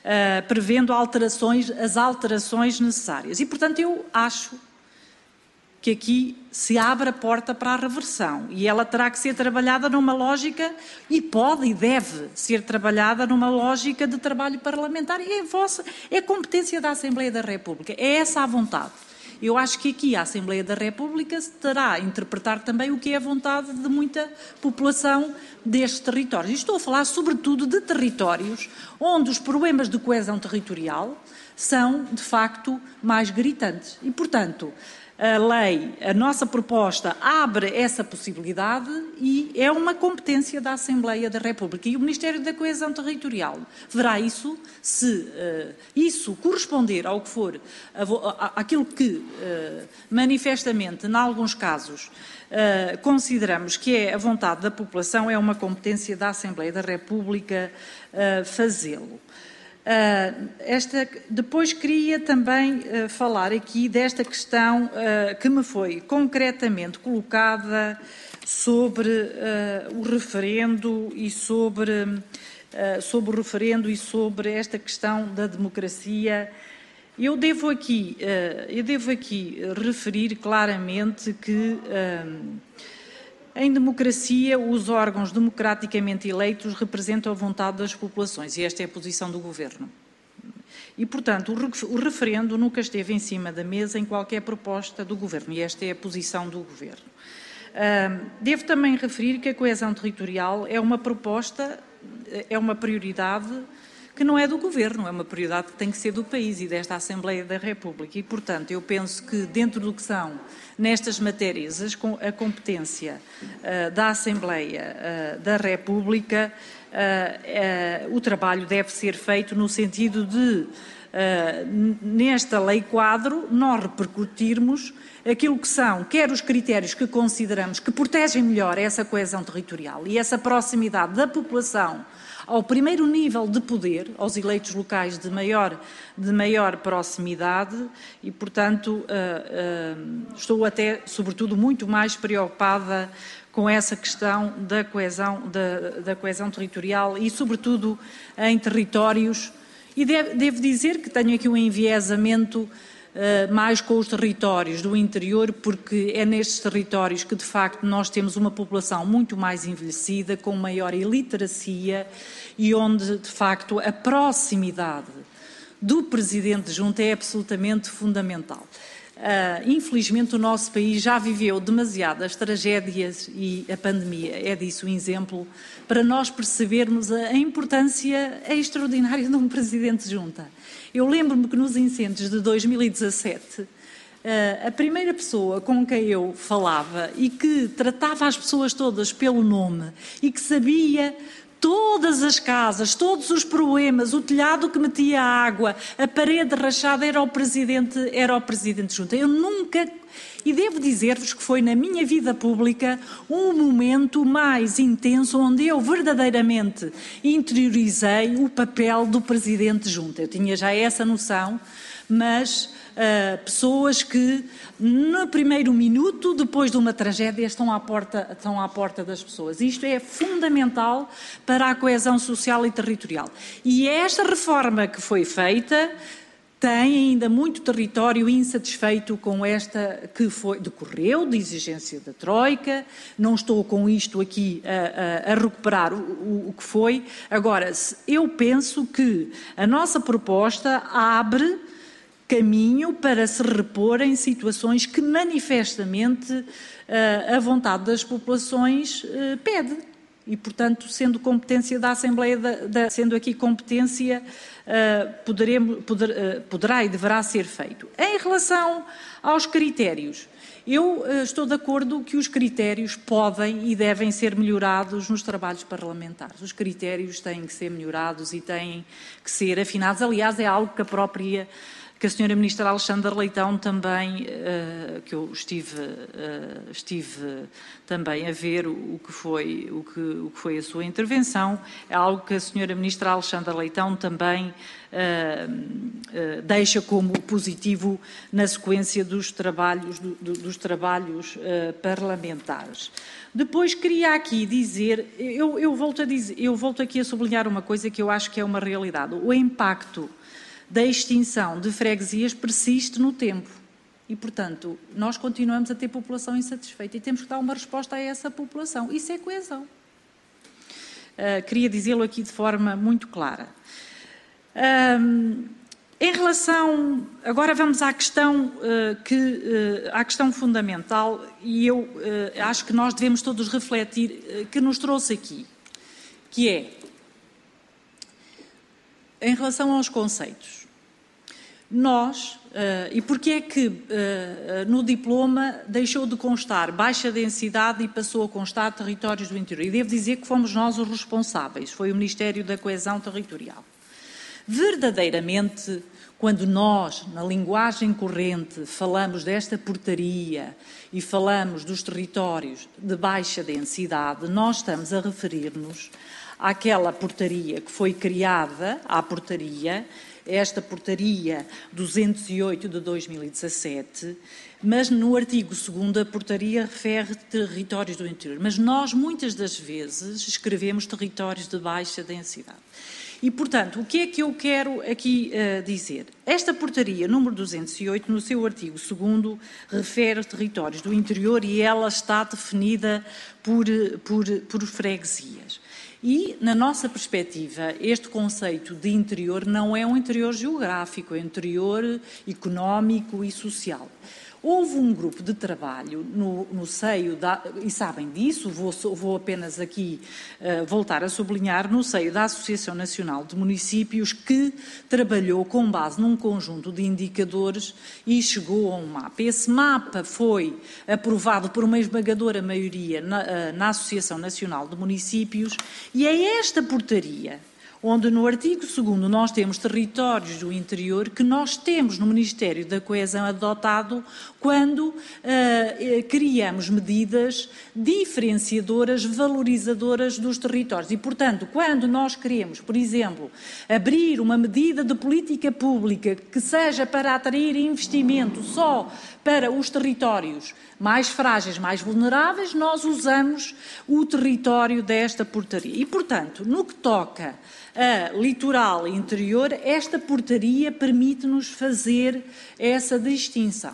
uh, prevendo alterações, as alterações necessárias. E, portanto, eu acho que aqui se abre a porta para a reversão e ela terá que ser trabalhada numa lógica, e pode e deve ser trabalhada numa lógica de trabalho parlamentar. É, vossa, é competência da Assembleia da República, é essa a vontade. Eu acho que aqui a Assembleia da República terá a interpretar também o que é a vontade de muita população destes territórios. E estou a falar sobretudo de territórios onde os problemas de coesão territorial são, de facto, mais gritantes. E, portanto, a lei, a nossa proposta abre essa possibilidade e é uma competência da Assembleia da República. E o Ministério da Coesão Territorial verá isso, se uh, isso corresponder ao que for, aquilo que uh, manifestamente, em alguns casos, uh, consideramos que é a vontade da população, é uma competência da Assembleia da República uh, fazê-lo. Uh, esta, depois queria também uh, falar aqui desta questão uh, que me foi concretamente colocada sobre uh, o referendo e sobre, uh, sobre o referendo e sobre esta questão da democracia. Eu devo aqui, uh, eu devo aqui referir claramente que uh, em democracia, os órgãos democraticamente eleitos representam a vontade das populações e esta é a posição do Governo. E, portanto, o referendo nunca esteve em cima da mesa em qualquer proposta do Governo e esta é a posição do Governo. Devo também referir que a coesão territorial é uma proposta, é uma prioridade que não é do Governo, é uma prioridade que tem que ser do país e desta Assembleia da República. E, portanto, eu penso que dentro do que são, nestas matérias, a competência uh, da Assembleia uh, da República, uh, uh, o trabalho deve ser feito no sentido de, uh, nesta lei quadro, nós repercutirmos aquilo que são, quer os critérios que consideramos que protegem melhor essa coesão territorial e essa proximidade da população ao primeiro nível de poder, aos eleitos locais de maior, de maior proximidade e, portanto, uh, uh, estou até, sobretudo, muito mais preocupada com essa questão da coesão, da, da coesão territorial e, sobretudo, em territórios. E devo, devo dizer que tenho aqui um enviesamento Uh, mais com os territórios do interior, porque é nestes territórios que, de facto, nós temos uma população muito mais envelhecida, com maior iliteracia e onde, de facto, a proximidade do Presidente Junta é absolutamente fundamental. Uh, infelizmente, o nosso país já viveu demasiadas tragédias e a pandemia é disso um exemplo para nós percebermos a importância extraordinária de um Presidente Junta. Eu lembro-me que nos incêndios de dois mil e dezassete, a primeira pessoa com quem eu falava e que tratava as pessoas todas pelo nome e que sabia todas as casas, todos os problemas, o telhado que metia água, a parede rachada, era o Presidente, era o Presidente Junta. Eu nunca... E devo dizer-vos que foi na minha vida pública um momento mais intenso onde eu verdadeiramente interiorizei o papel do Presidente Junta. Eu tinha já essa noção, mas uh, pessoas que no primeiro minuto, depois de uma tragédia, estão à porta, estão à porta das pessoas. Isto é fundamental para a coesão social e territorial. E esta reforma que foi feita tem ainda muito território insatisfeito com esta que foi, decorreu de exigência da Troika. Não estou com isto aqui a, a, a recuperar o, o, o que foi. Agora, eu penso que a nossa proposta abre caminho para se repor em situações que manifestamente uh, a vontade das populações uh, pede. E, portanto, sendo competência da Assembleia, da, da, sendo aqui competência, uh, poderemos, poder, uh, poderá e deverá ser feito. Em relação aos critérios, eu uh, estou de acordo que os critérios podem e devem ser melhorados nos trabalhos parlamentares. Os critérios têm que ser melhorados e têm que ser afinados. Aliás, é algo que a própria que a senhora Ministra Alexandra Leitão também, uh, que eu estive, uh, estive também a ver o que, foi, o, que, o que foi a sua intervenção, é algo que a senhora Ministra Alexandra Leitão também uh, uh, deixa como positivo na sequência dos trabalhos, do, do, dos trabalhos uh, parlamentares. Depois queria aqui dizer, eu, eu, volto a dizer, eu volto aqui a sublinhar uma coisa que eu acho que é uma realidade, o impacto da extinção de freguesias persiste no tempo e, portanto, nós continuamos a ter população insatisfeita e temos que dar uma resposta a essa população. Isso é coesão. Uh, queria dizê-lo aqui de forma muito clara. Um, em relação... Agora vamos à questão, uh, que, uh, à questão fundamental e eu uh, acho que nós devemos todos refletir uh, que nos trouxe aqui, que é em relação aos conceitos. Nós, uh, e porque é que uh, no diploma deixou de constar baixa densidade e passou a constar territórios do interior? E devo dizer que fomos nós os responsáveis, foi o Ministério da Coesão Territorial. Verdadeiramente, quando nós, na linguagem corrente, falamos desta portaria e falamos dos territórios de baixa densidade, nós estamos a referir-nos àquela portaria que foi criada, à portaria, esta portaria duzentos e oito de dois mil e dezassete, mas no artigo segundo a portaria refere territórios do interior. Mas nós, muitas das vezes, escrevemos territórios de baixa densidade. E, portanto, o que é que eu quero aqui uh, dizer? Esta portaria, número duzentos e oito, no seu artigo segundo, refere territórios do interior e ela está definida por, por, por freguesias. E, na nossa perspectiva, este conceito de interior não é um interior geográfico, é um interior económico e social. Houve um grupo de trabalho no, no seio, da, e sabem disso, vou, vou apenas aqui uh, voltar a sublinhar, no seio da Associação Nacional de Municípios, que trabalhou com base num conjunto de indicadores e chegou a um mapa. Esse mapa foi aprovado por uma esmagadora maioria na, uh, na Associação Nacional de Municípios e é esta portaria onde no artigo segundo nós temos territórios do interior que nós temos no Ministério da Coesão adotado quando uh, criamos medidas diferenciadoras, valorizadoras dos territórios. E, portanto, quando nós queremos, por exemplo, abrir uma medida de política pública que seja para atrair investimento só para os territórios mais frágeis, mais vulneráveis, nós usamos o território desta portaria. E, portanto, no que toca a litoral interior, esta portaria permite-nos fazer essa distinção.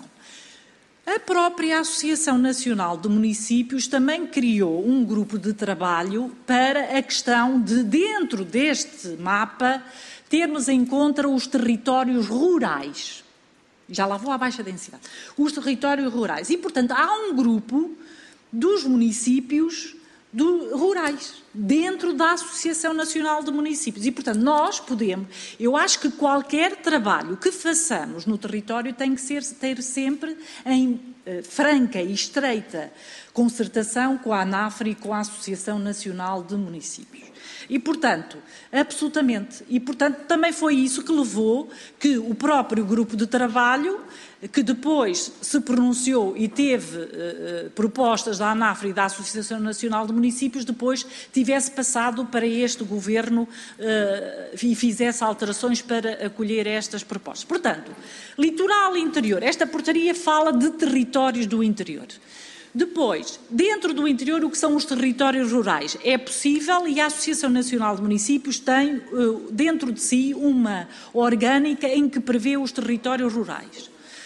A própria Associação Nacional de Municípios também criou um grupo de trabalho para a questão de, dentro deste mapa, termos em conta os territórios rurais. Já lá vou à baixa densidade. Os territórios rurais. E, portanto, há um grupo dos municípios do, rurais, dentro da Associação Nacional de Municípios. E, portanto, nós podemos... Eu acho que qualquer trabalho que façamos no território tem que ser, ter sempre em eh, franca e estreita concertação com a ANAFRE e com a Associação Nacional de Municípios. E, portanto, absolutamente. E, portanto, também foi isso que levou que o próprio grupo de trabalho, que depois se pronunciou e teve uh, propostas da ANAFRE e da Associação Nacional de Municípios, depois tivesse passado para este governo uh, e fizesse alterações para acolher estas propostas. Portanto, litoral interior. Esta portaria fala de territórios do interior. Depois, dentro do interior, o que são os territórios rurais? É possível e a Associação Nacional de Municípios tem dentro de si uma orgânica em que prevê os territórios rurais.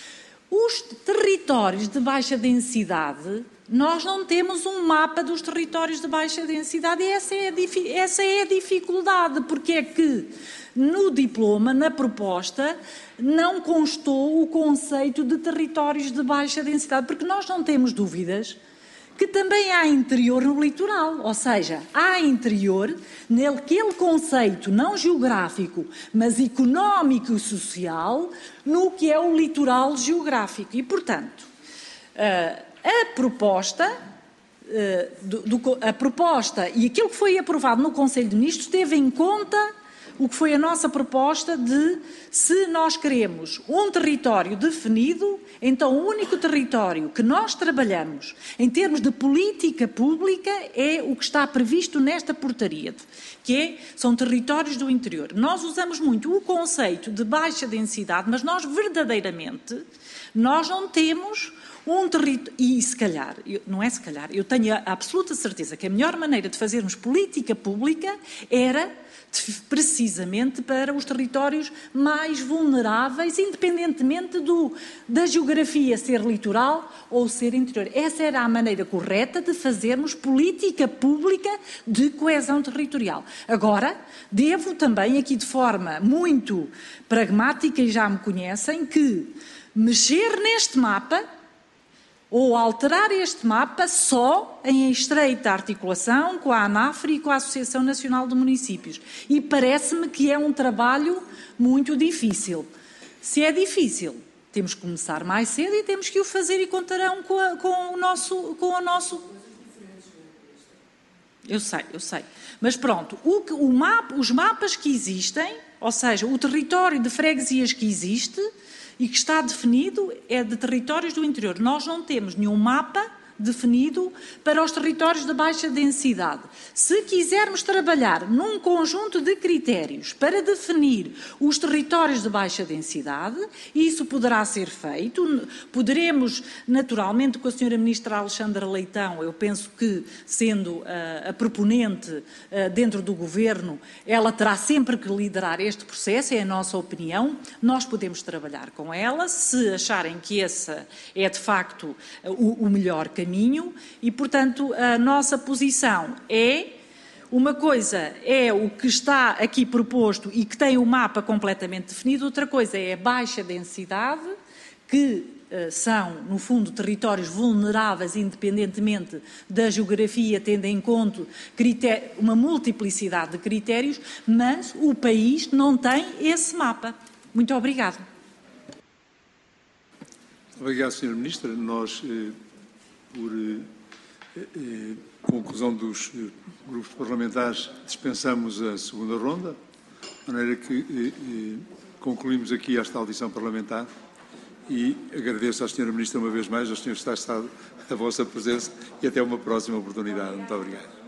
Os territórios de baixa densidade, nós não temos um mapa dos territórios de baixa densidade e essa é a, essa é a dificuldade, porque é que no diploma, na proposta, não constou o conceito de territórios de baixa densidade, porque nós não temos dúvidas que também há interior no litoral, ou seja, há interior naquele conceito não geográfico, mas económico e social, no que é o litoral geográfico. E, portanto, a proposta, a proposta e aquilo que foi aprovado no Conselho de Ministros teve em conta o que foi a nossa proposta de, se nós queremos um território definido, então o único território que nós trabalhamos em termos de política pública é o que está previsto nesta portaria, que é, são territórios do interior. Nós usamos muito o conceito de baixa densidade, mas nós verdadeiramente, nós não temos um território, e se calhar, eu, não é se calhar, eu tenho a absoluta certeza que a melhor maneira de fazermos política pública era precisamente para os territórios mais vulneráveis, independentemente do, da geografia ser litoral ou ser interior. Essa era a maneira correta de fazermos política pública de coesão territorial. Agora, devo também, aqui de forma muito pragmática, e já me conhecem, que mexer neste mapa ou alterar este mapa só em estreita articulação com a ANAFRE e com a Associação Nacional de Municípios. E parece-me que é um trabalho muito difícil. Se é difícil, temos que começar mais cedo e temos que o fazer e contarão com, a, com o nosso... Com o nosso... Eu sei, eu sei. Mas pronto, o que, o mapa, os mapas que existem, ou seja, o território de freguesias que existe e que está definido é de territórios do interior. Nós não temos nenhum mapa definido para os territórios de baixa densidade. Se quisermos trabalhar num conjunto de critérios para definir os territórios de baixa densidade, isso poderá ser feito. Poderemos, naturalmente, com a senhora Ministra Alexandra Leitão, eu penso que, sendo uh, a proponente uh, dentro do Governo, ela terá sempre que liderar este processo, é a nossa opinião. Nós podemos trabalhar com ela, se acharem que esse é, de facto, uh, o, o melhor caminho. Caminho, e, portanto, a nossa posição é, uma coisa é o que está aqui proposto e que tem o mapa completamente definido, outra coisa é a baixa densidade, que uh, são, no fundo, territórios vulneráveis, independentemente da geografia, tendo em conta uma multiplicidade de critérios, mas o país não tem esse mapa. Muito obrigado. Obrigado, senhora Ministra. Nós... Eh... por eh, eh, conclusão dos eh, grupos parlamentares, dispensamos a segunda ronda, de maneira que eh, eh, concluímos aqui esta audição parlamentar e agradeço à senhora Ministra uma vez mais, ao senhor Secretário de Estado, a vossa presença e até uma próxima oportunidade. Muito obrigado.